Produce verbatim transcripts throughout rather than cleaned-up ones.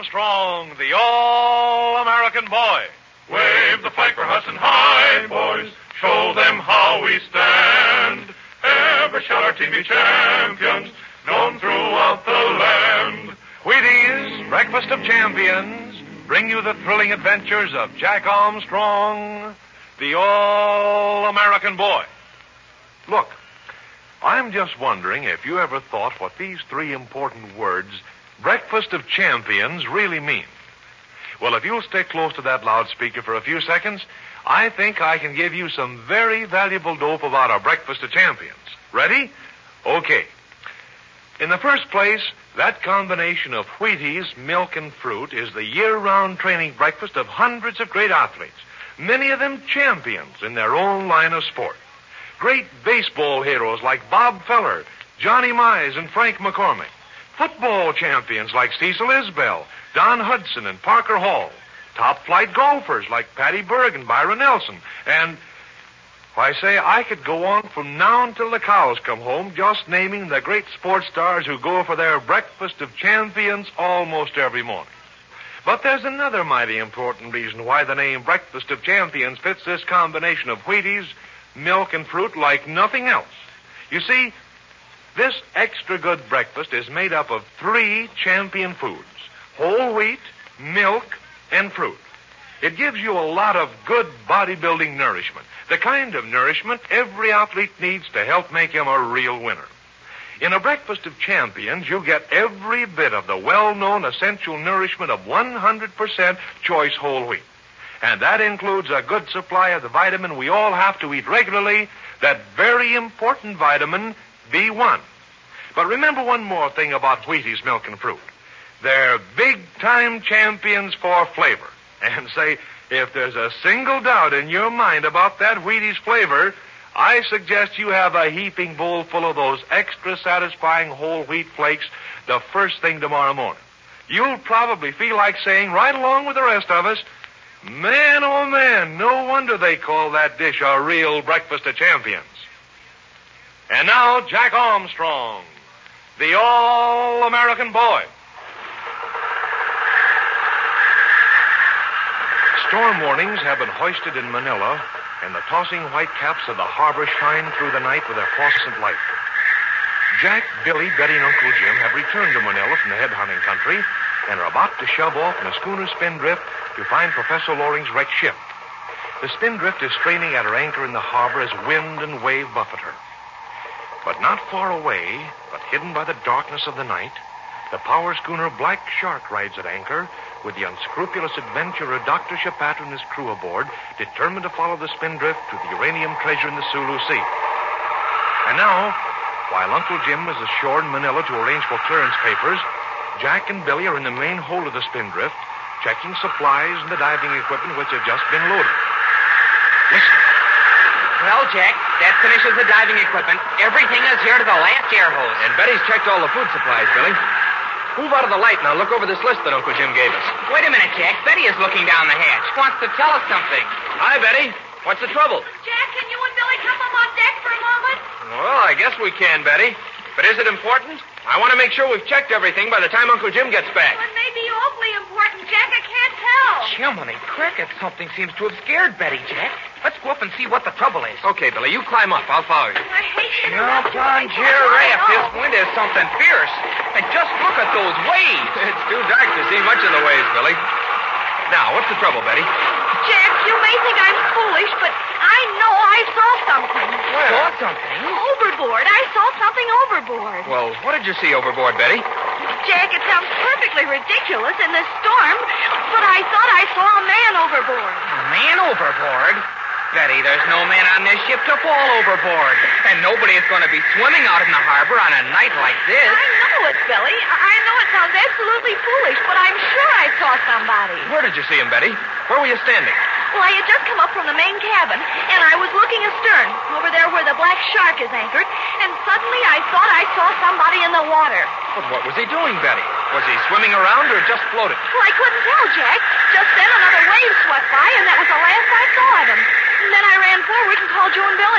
Armstrong, the All-American Boy. Wave the flag for Hudson High, boys. Show them how we stand. Ever shall our team be champions, known throughout the land. Wheaties, Breakfast of Champions, bring you the thrilling adventures of Jack Armstrong, the All-American Boy. Look, I'm just wondering if you ever thought what these three important words, Breakfast of Champions, really mean. Well, if you'll stay close to that loudspeaker for a few seconds, I think I can give you some very valuable dope about our Breakfast of Champions. Ready? Okay. In the first place, that combination of Wheaties, milk, and fruit is the year-round training breakfast of hundreds of great athletes, many of them champions in their own line of sport. Great baseball heroes like Bob Feller, Johnny Mize, and Frank McCormick. Football champions like Cecil Isbell, Don Hudson, and Parker Hall. Top-flight golfers like Patty Berg and Byron Nelson. And, why, say, I could go on from now until the cows come home just naming the great sports stars who go for their Breakfast of Champions almost every morning. But there's another mighty important reason why the name Breakfast of Champions fits this combination of Wheaties, milk, and fruit like nothing else. You see, this extra good breakfast is made up of three champion foods: whole wheat, milk, and fruit. It gives you a lot of good bodybuilding nourishment, the kind of nourishment every athlete needs to help make him a real winner. In a Breakfast of Champions, you get every bit of the well-known essential nourishment of one hundred percent choice whole wheat. And that includes a good supply of the vitamin we all have to eat regularly, that very important vitamin B one. But remember one more thing about Wheaties, milk, and fruit. They're big-time champions for flavor. And say, if there's a single doubt in your mind about that Wheaties flavor, I suggest you have a heaping bowl full of those extra satisfying whole wheat flakes the first thing tomorrow morning. You'll probably feel like saying, right along with the rest of us, man, oh man, no wonder they call that dish a real Breakfast of Champions. And now, Jack Armstrong, the All-American Boy. Storm warnings have been hoisted in Manila, and the tossing white caps of the harbor shine through the night with their phosphorescent light. Jack, Billy, Betty, and Uncle Jim have returned to Manila from the head-hunting country and are about to shove off in a schooner Spindrift to find Professor Loring's wrecked ship. The Spindrift is straining at her anchor in the harbor as wind and wave buffet her. But not far away, but hidden by the darkness of the night, the power schooner Black Shark rides at anchor with the unscrupulous adventurer Doctor Chapato and his crew aboard, determined to follow the Spindrift to the uranium treasure in the Sulu Sea. And now, while Uncle Jim is ashore in Manila to arrange for clearance papers, Jack and Billy are in the main hold of the Spindrift, checking supplies and the diving equipment which have just been loaded. Listen. Well, Jack, that finishes the diving equipment. Everything is here to the last air hose. And Betty's checked all the food supplies, Billy. Move out of the light now. Look over this list that Uncle Jim gave us. Wait a minute, Jack. Betty is looking down the hatch. Wants to tell us something. Hi, Betty. What's the trouble? Jack, can you and Billy come up on deck for a moment? Well, I guess we can, Betty. But is it important? I want to make sure we've checked everything by the time Uncle Jim gets back. It may be awfully important, Jack. I can't tell. Jiminy cricket, something seems to have scared Betty, Jack. Let's go up and see what the trouble is. Okay, Billy, you climb up. I'll follow you. I hate to Jump interrupt you. on, Giraffe. This wind is something fierce. And just look at those waves. It's too dark to see much of the waves, Billy. Now, what's the trouble, Betty? Jack, you may think I'm foolish, but I know I saw something. Where? Saw something? Overboard. I saw something overboard. Well, what did you see overboard, Betty? Jack, it sounds perfectly ridiculous in this storm, but I thought I saw a man overboard. A man overboard? Betty, there's no man on this ship to fall overboard. And nobody is going to be swimming out in the harbor on a night like this. I know it, Billy. I know it sounds absolutely foolish, but I'm sure I saw somebody. Where did you see him, Betty? Where were you standing? Well, I had just come up from the main cabin, and I was looking astern, over there where the Black Shark is anchored, and suddenly I thought I saw somebody in the water. But what was he doing, Betty? Was he swimming around or just floating? Well, I couldn't tell, Jack. Just then another wave swept by, and that was the last I saw of him. And then I ran forward and called you and Billy.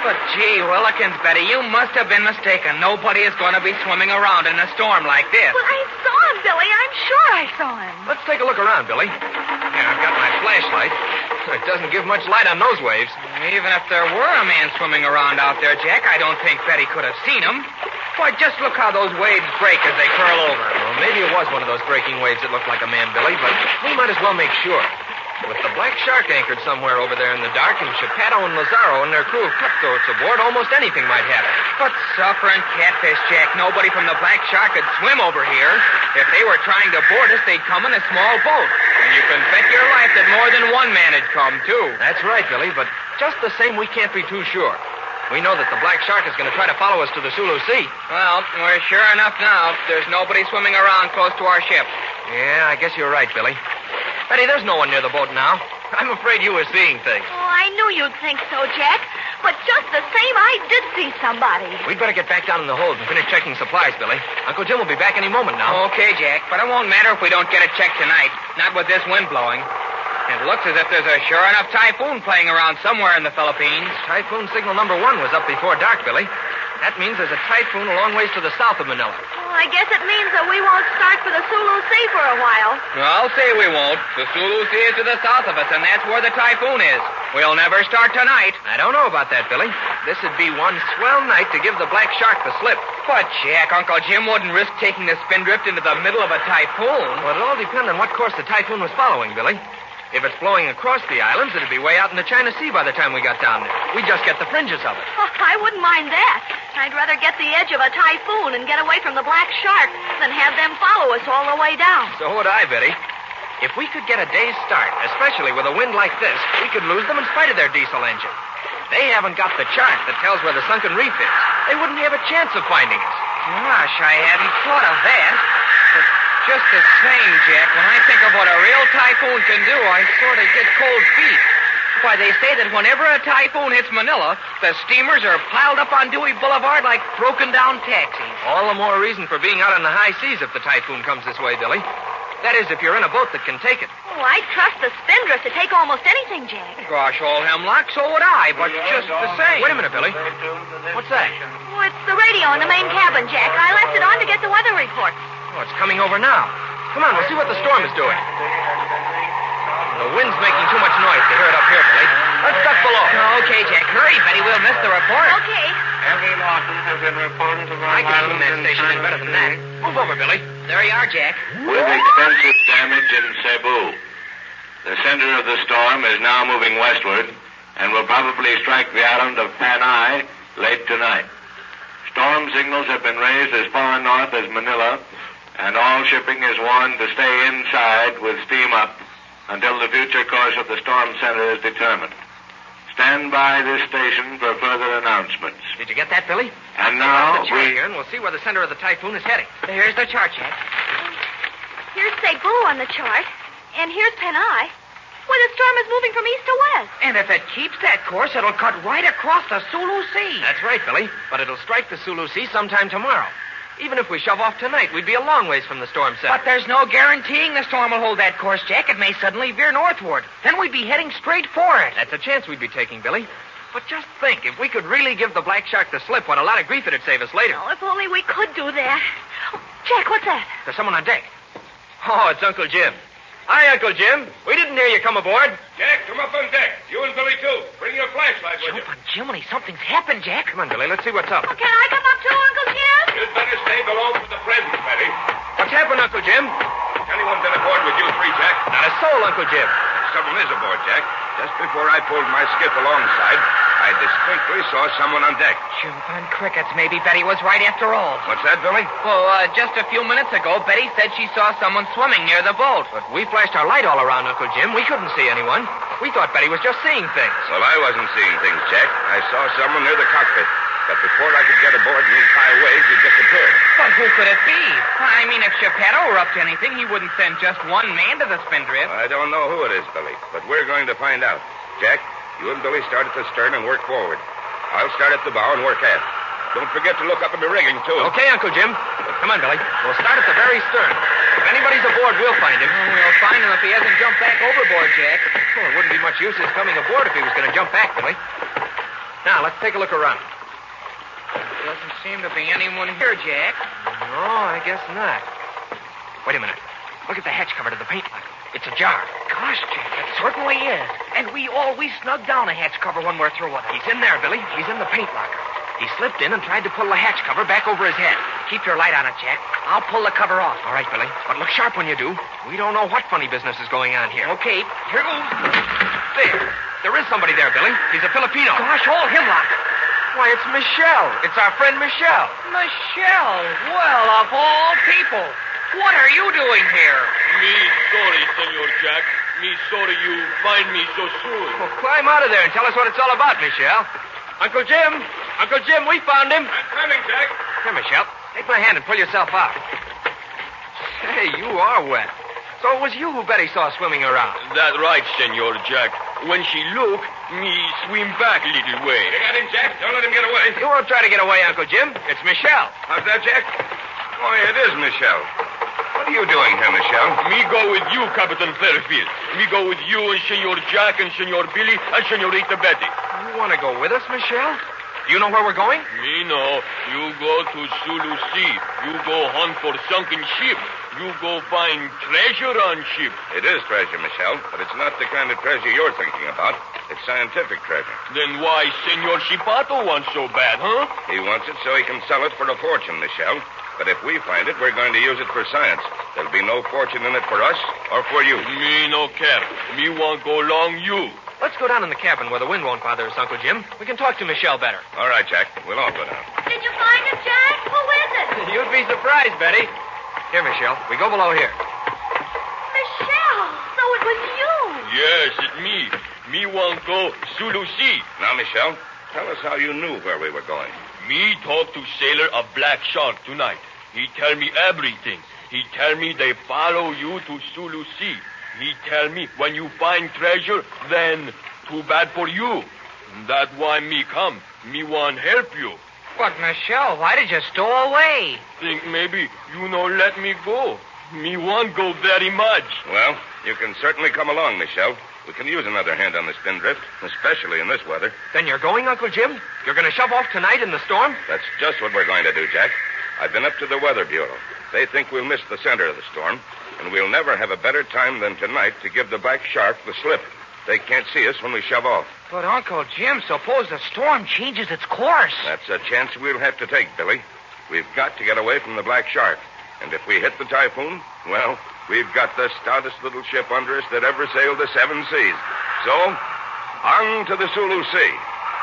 But gee, Willikins, Betty, you must have been mistaken. Nobody is going to be swimming around in a storm like this. Well, I saw him, Billy. I'm sure I saw him. Let's take a look around, Billy. Here, I've got my flashlight. It doesn't give much light on those waves. Even if there were a man swimming around out there, Jack, I don't think Betty could have seen him. Why, just look how those waves break as they curl over. Well, maybe it was one of those breaking waves that looked like a man, Billy, but we might as well make sure. With the Black Shark anchored somewhere over there in the dark, and Geppetto and Lazaro and their crew of cutthroats aboard, almost anything might happen. But suffering catfish, Jack, nobody from the Black Shark could swim over here. If they were trying to board us, they'd come in a small boat. And you can bet your life that more than one man had come, too. That's right, Billy, but just the same, we can't be too sure. We know that the Black Shark is going to try to follow us to the Sulu Sea. Well, we're sure enough now. There's nobody swimming around close to our ship. Yeah, I guess you're right, Billy. Betty, there's no one near the boat now. I'm afraid you were seeing things. Oh, I knew you'd think so, Jack. But just the same, I did see somebody. We'd better get back down in the hold and finish checking supplies, Billy. Uncle Jim will be back any moment now. Okay, Jack, but it won't matter if we don't get it checked tonight. Not with this wind blowing. It looks as if there's a sure enough typhoon playing around somewhere in the Philippines. Typhoon signal number one was up before dark, Billy. That means there's a typhoon a long ways to the south of Manila. Well, I guess it means that we won't start for the Sulu Sea for a while. Well, I'll say we won't. The Sulu Sea is to the south of us, and that's where the typhoon is. We'll never start tonight. I don't know about that, Billy. This would be one swell night to give the Black Shark the slip. But, Jack, Uncle Jim wouldn't risk taking the Spindrift into the middle of a typhoon. Well, it'll all depend on what course the typhoon was following, Billy. If it's blowing across the islands, it'd be way out in the China Sea by the time we got down there. We'd just get the fringes of it. Oh, I wouldn't mind that. I'd rather get the edge of a typhoon and get away from the Black Shark than have them follow us all the way down. So would I, Betty. If we could get a day's start, especially with a wind like this, we could lose them in spite of their diesel engine. They haven't got the chart that tells where the sunken reef is. They wouldn't have a chance of finding us. Gosh, I hadn't thought of that. But just the same, Jack, when I think of what a real typhoon can do, I sort of get cold feet. Why, they say that whenever a typhoon hits Manila, the steamers are piled up on Dewey Boulevard like broken-down taxis. All the more reason for being out on the high seas if the typhoon comes this way, Billy. That is, if you're in a boat that can take it. Oh, I'd trust the Spindrift to take almost anything, Jack. Gosh, old Hemlock, so would I, but just the same. Wait a minute, Billy. What's that? Oh, it's the radio in the main cabin, Jack. I left it on to get the weather report. Oh, it's coming over now. Come on, we'll see what the storm is doing. The wind's making too much noise to hear it up here, Billy. Let's duck below. Okay, Jack. Hurry, Betty. We'll miss the report. Okay. Heavy losses have been reported to I can tune that station in better than that. Move over, Billy. There you are, Jack. With extensive damage in Cebu. The center of the storm is now moving westward and will probably strike the island of Panay late tonight. Storm signals have been raised as far north as Manila, and all shipping is warned to stay inside with steam up until the future course of the storm center is determined. Stand by this station for further announcements. Did you get that, Billy? And now, the chart we... here, and we'll see where the center of the typhoon is heading. Here's the chart, Jack. Here's Cebu on the chart, and here's Panay, where the storm is moving from east to west. And if it keeps that course, it'll cut right across the Sulu Sea. That's right, Billy. But it'll strike the Sulu Sea sometime tomorrow. Even if we shove off tonight, we'd be a long ways from the storm center. But there's no guaranteeing the storm will hold that course, Jack. It may suddenly veer northward. Then we'd be heading straight for it. That's a chance we'd be taking, Billy. But just think, if we could really give the Black Shark the slip, what a lot of grief it'd save us later. Oh, if only we could do that. Oh, Jack, what's that? There's someone on deck. Oh, it's Uncle Jim. Hi, Uncle Jim. We didn't hear you come aboard. Jack, come up on deck. You and Billy, too. Bring your flashlight with you. Jump on Jiminy. Something's happened, Jack. Come on, Billy. Let's see what's up. Can I come up too, Uncle Jim? You'd better stay below for the present, Betty. What's happened, Uncle Jim? Anyone been aboard with you three, Jack? Not a soul, Uncle Jim. Someone is aboard, Jack. Just before I pulled my skiff alongside, I distinctly saw someone on deck. Jump on crickets. Maybe Betty was right after all. What's that, Billy? Well, uh, just a few minutes ago, Betty said she saw someone swimming near the boat. But we flashed our light all around, Uncle Jim. We couldn't see anyone. We thought Betty was just seeing things. Well, I wasn't seeing things, Jack. I saw someone near the cockpit. But before I could get aboard in these high waves, he disappeared. But who could it be? I mean, if Geppetto were up to anything, he wouldn't send just one man to the Spindrift. I don't know who it is, Billy, but we're going to find out. Jack, you and Billy start at the stern and work forward. I'll start at the bow and work aft. Don't forget to look up in the rigging, too. Okay, Uncle Jim. Come on, Billy. We'll start at the very stern. If anybody's aboard, we'll find him. Oh, we'll find him if he hasn't jumped back overboard, Jack. Well, it wouldn't be much use his coming aboard if he was going to jump back, Billy. Now, let's take a look around. Doesn't seem to be anyone here, Jack. No, I guess not. Wait a minute. Look at the hatch cover to the paint locker. It's ajar. Gosh, Jack, it certainly is. And we always snug down a hatch cover when we're through with it. He's in there, Billy. He's in the paint locker. He slipped in and tried to pull the hatch cover back over his head. Keep your light on it, Jack. I'll pull the cover off. All right, Billy. But look sharp when you do. We don't know what funny business is going on here. Okay, here goes. There. There is somebody there, Billy. He's a Filipino. Gosh, all hemlock. Why, it's Michelle. It's our friend Michelle. Michelle. Well, of all people. What are you doing here? Me sorry, Senor Jack. Me sorry you find me so soon. Well, climb out of there and tell us what it's all about, Michelle. Uncle Jim. Uncle Jim, we found him. I'm coming, Jack. Here, Michelle. Take my hand and pull yourself out. Say, you are wet. So it was you who Betty saw swimming around. That right, Senor Jack. When she look, me swim back a little way. You got him, Jack. Don't let him get away. You won't try to get away, Uncle Jim. It's Michelle. How's that, Jack? Why, it is Michelle. What are you doing here, Michelle? Me go with you, Captain Fairfield. Me go with you and Senor Jack and Senor Billy and Senorita Betty. You want to go with us, Michelle? Do you know where we're going? Me know. You go to Sulu Sea. You go hunt for sunken ship. You go find treasure on ship. It is treasure, Michelle, but it's not the kind of treasure you're thinking about. It's scientific treasure. Then why Senor Shipato wants so bad, huh? He wants it so he can sell it for a fortune, Michelle. But if we find it, we're going to use it for science. There'll be no fortune in it for us or for you. Me no care. Me want go along you. Let's go down in the cabin where the wind won't bother us, Uncle Jim. We can talk to Michelle better. All right, Jack. We'll all go down. Did you find him, Jack? Who is it? You'd be surprised, Betty. Here, Michelle. We go below here. Michelle. So it was you. Yes, it's me. Me want go Sulu Sea. Now, Michelle, tell us how you knew where we were going. Me talk to sailor a black shark tonight. He tell me everything. He tell me they follow you to Sulu Sea. He tell me when you find treasure, then too bad for you. That why me come. Me want help you. But, Michelle, why did you stow away? Think maybe you no let me go. Me want go very much. Well, you can certainly come along, Michelle. We can use another hand on the spindrift, especially in this weather. Then you're going, Uncle Jim? You're going to shove off tonight in the storm? That's just what we're going to do, Jack. I've been up to the Weather Bureau. They think we'll miss the center of the storm, and we'll never have a better time than tonight to give the black shark the slip. They can't see us when we shove off. But, Uncle Jim, suppose the storm changes its course. That's a chance we'll have to take, Billy. We've got to get away from the black shark. And if we hit the typhoon, well, we've got the stoutest little ship under us that ever sailed the seven seas. So, on to the Sulu Sea.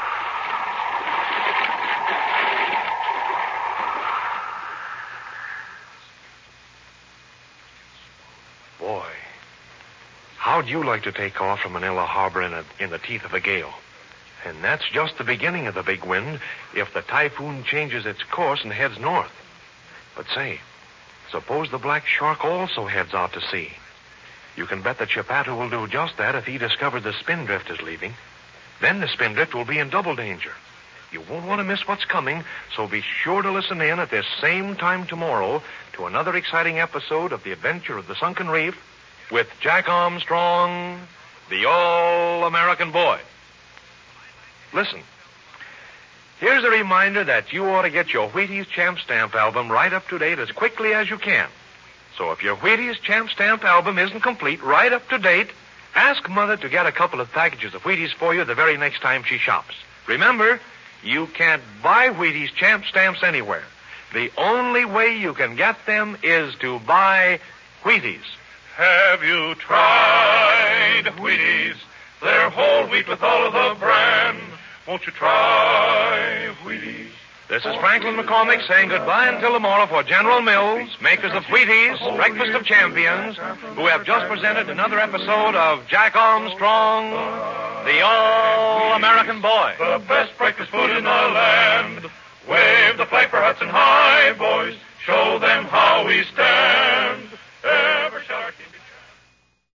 Boy, how'd you like to take off from Manila Harbor in, a, in the teeth of a gale? And that's just the beginning of the big wind if the typhoon changes its course and heads north. But say, suppose the black shark also heads out to sea. You can bet that Chipato will do just that if he discovers the spindrift is leaving. Then the spindrift will be in double danger. You won't want to miss what's coming, so be sure to listen in at this same time tomorrow to another exciting episode of The Adventure of the Sunken Reef with Jack Armstrong, the All-American Boy. Listen, here's a reminder that you ought to get your Wheaties Champ Stamp album right up to date as quickly as you can. So if your Wheaties Champ Stamp album isn't complete, right up to date, ask Mother to get a couple of packages of Wheaties for you the very next time she shops. Remember, you can't buy Wheaties Champ Stamps anywhere. The only way you can get them is to buy Wheaties. Have you tried Wheaties? They're whole wheat with all of the bran. Won't you try Wheaties? This is Franklin McCormick saying goodbye until tomorrow for General Mills, makers of Wheaties, Breakfast of Champions, who have just presented another episode of Jack Armstrong, the All-American Boy. The best breakfast food in the